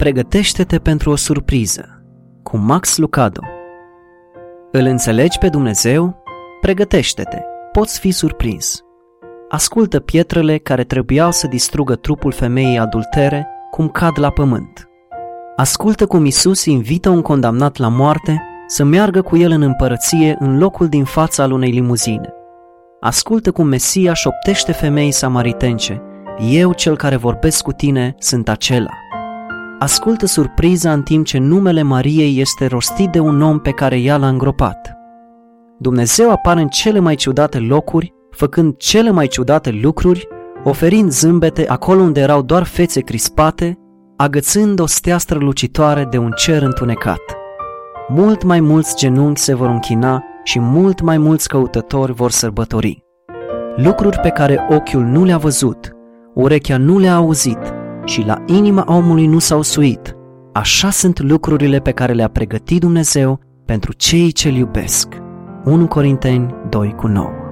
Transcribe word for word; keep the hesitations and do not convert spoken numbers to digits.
Pregătește-te pentru o surpriză, cu Max Lucado. Îl înțelegi pe Dumnezeu? Pregătește-te, poți fi surprins. Ascultă pietrele care trebuiau să distrugă trupul femeii adultere cum cad la pământ. Ascultă cum Iisus invită un condamnat la moarte să meargă cu el în împărăție în locul din fața al unei limuzine. Ascultă cum Mesia șoptește femeii samaritence: eu, cel care vorbesc cu tine, sunt acela. Ascultă surpriza în timp ce numele Mariei este rostit de un om pe care ea l-a îngropat. Dumnezeu apare în cele mai ciudate locuri, făcând cele mai ciudate lucruri, oferind zâmbete acolo unde erau doar fețe crispate, agățând o stea strălucitoare de un cer întunecat. Mult mai mulți genunchi se vor închina și mult mai mulți căutători vor sărbători. Lucruri pe care ochiul nu le-a văzut, urechea nu le-a auzit și la inima omului nu s-au suit, așa sunt lucrurile pe care le-a pregătit Dumnezeu pentru cei ce-L iubesc. unu Corinteni doi cu nouă.